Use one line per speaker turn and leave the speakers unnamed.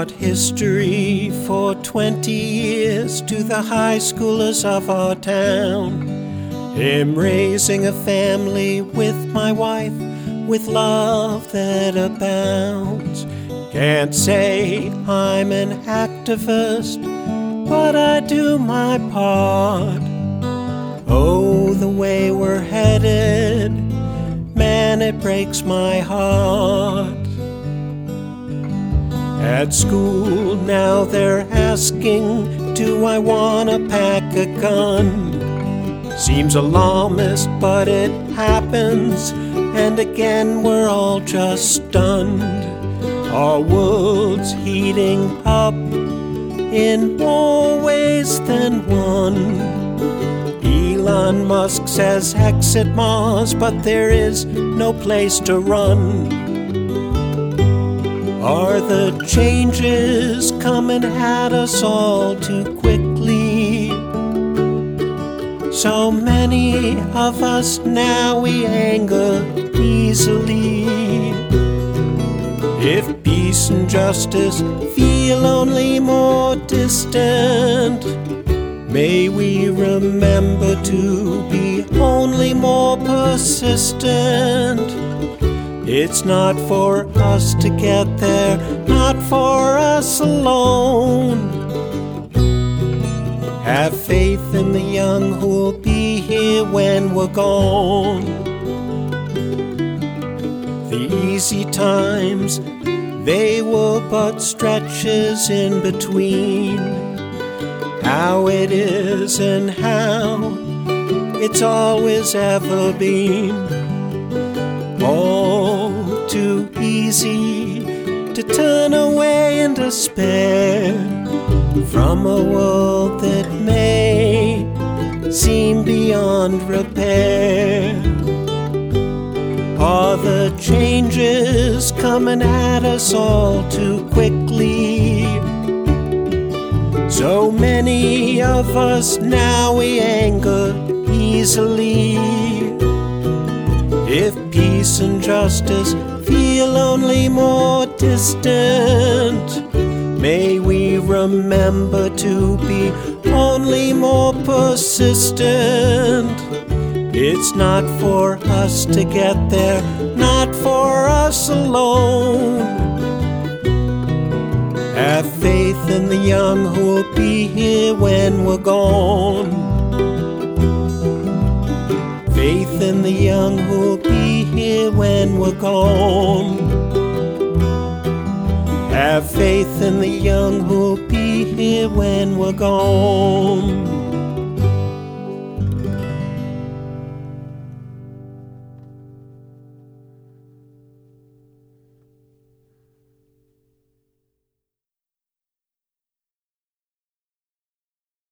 taught history for 20 years to the high schoolers of our town. Am raising a family with my wife, with love that abounds. Can't say I'm an activist, but I do my part. Oh, the way we're headed, man, it breaks my heart. At school now they're asking, do I wanna pack a gun? Seems alarmist, but it happens, and again we're all just stunned. Our world's heating up in more ways than one. Elon Musk says exit Mars, but there is no place to run. Are the changes coming at us all too quickly? So many of us now, we anger easily. If peace and justice feel only more distant, may we remember to be only more persistent. It's not for us to get there, not for us alone. Have faith in the young who'll be here when we're gone. The easy times, they were but stretches in between. How it is and how it's always ever been. All too easy to turn away in despair from a world that may seem beyond repair. Are the changes coming at us all too quickly? So many of us now, we anger easily. If peace and justice feel only more distant, may we remember to be only more persistent. It's not for us to get there, not for us alone. Have faith in the young who'll be here when we're gone. Faith in the young who'll be here when we're gone. Have faith in the young who'll be here when we're gone.